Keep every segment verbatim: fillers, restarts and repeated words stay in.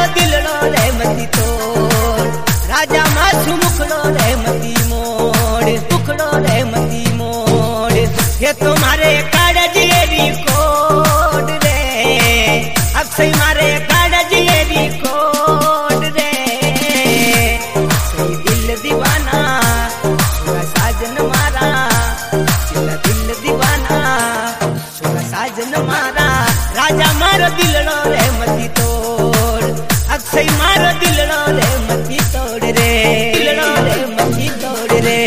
दिलड़ो रे मती तोड़ राजा माथु मुखड़ो रे मती मोड़ मुखड़ो रे मती मोड़ ये तुम्हारे कागज एरी कोड रे अक्षय मारे कागज एरी कोड रे अक्षय दिल दीवाना सुना साजन मारा चिला दिल दीवाना सुना साजन मारा राजा मारो दिलड़ो रे मती तोड़ अक्षय मारो दिलड़ो रे मती तोड़ रे दिलड़ो रे मती तोड़ रे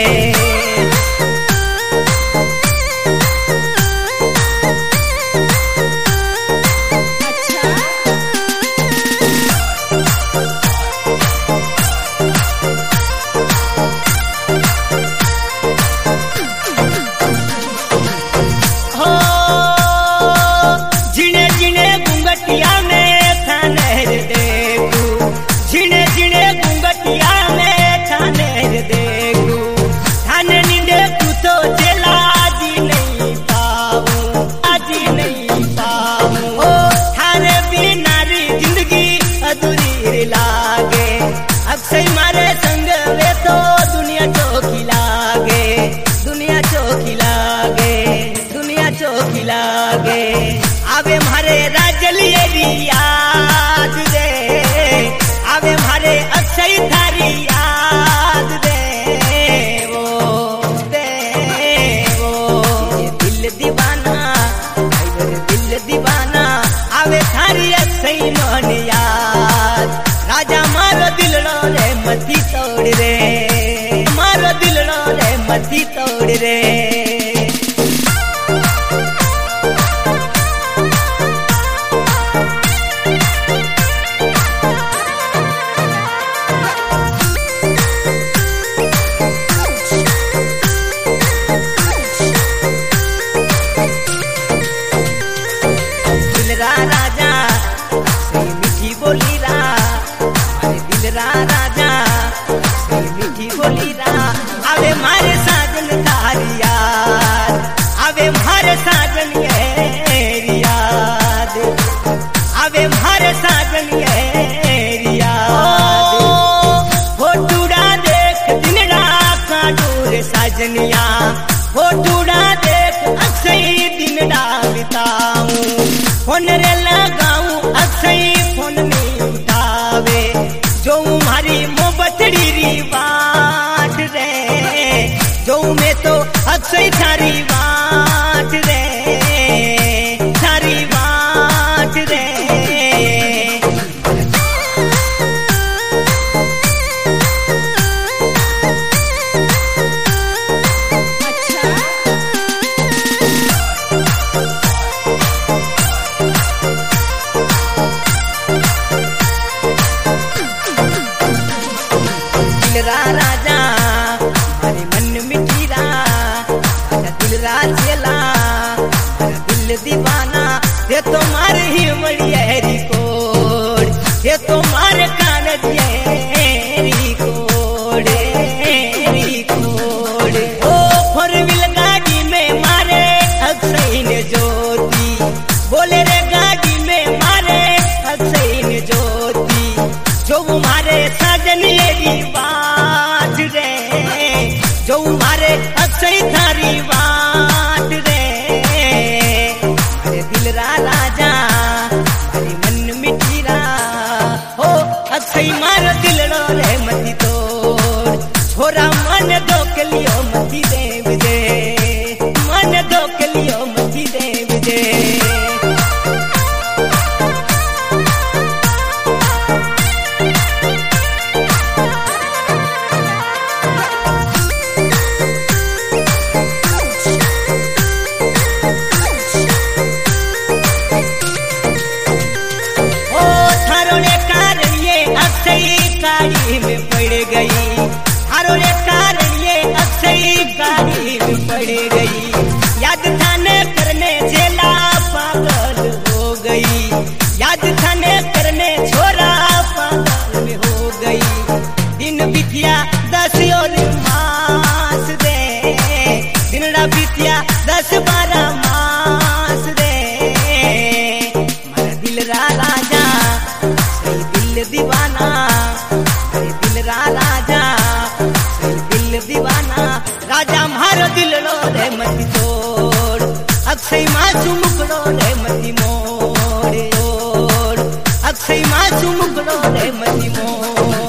अक्षय मारे संग वे तो दुनिया चौकी लागे दुनिया चौकी लागे दुनिया चौकी लागे आवे मारे राजलिए याद दे आवे मारे अक्षय थारी याद दे वो दे वो ये दिल दीवाना दिल दीवाना आवे थारी अक्षय मन याद राजा मारो दिलड़ो रे मती तोड़ रे मारो दिलड़ो रे मती तोड़ रे दिलरा राजा मीठी बोली रा दिलरा राजा मीठी बोली रा आवे मारे साजन तारी याद आवे मारे साजन ये याद आवे मारे साजन ये याद हो टूड़ा देख दिनड़ा का दूर साजनिया हो टूड़ा देख अक्षय दिनड़ा बिताऊं फोन रे लगाऊं अक्षय फोन में उठावे जो मारी मोहब्बतड़ी री बात रे जो में तो अक्षय थारी बात रे थारी बात रे राजा हमारे मन मिठीरा राजा दिल राजेला दिल दीवाना ये तो मारे ही मड़ियरी कोड ये तो मारे कागज री कोड री कोड ओ फोर व्हील गाड़ी में मारे अक्षय ने ज्योति बोले रे गाड़ी में मारे अक्षय ने ज्योति जो मारे साजन ये बात रे जो मारे अक्षय थारी बात रे अरे दिलरा राजा अरे मन मिठीरा हो अक्षय मारो दिलड़ो रे मती तोड़ छोरा मन दो के लियो मती देव दे मन दो के लियो मती देव दे गाड़ी में पड़ गई हारो रे कारण ये अक्षय गाड़ी में पड़ गई याद थाने करने झेला पागल हो गई याद थाने करने छोरा पागल में हो गई दिन बितिया दस और मास दे दिन बितिया दस बारह मास दे मारा दिल रा राजा सही दिल दिल दीवाना अरे दिल रा राजा दिल दीवाना राजा मारो दिल रो रे मती तोड़ अक्षय मासू मुकड़ो रे मती मोड़ अक्षय मासू मुकड़ो रे मती मोड़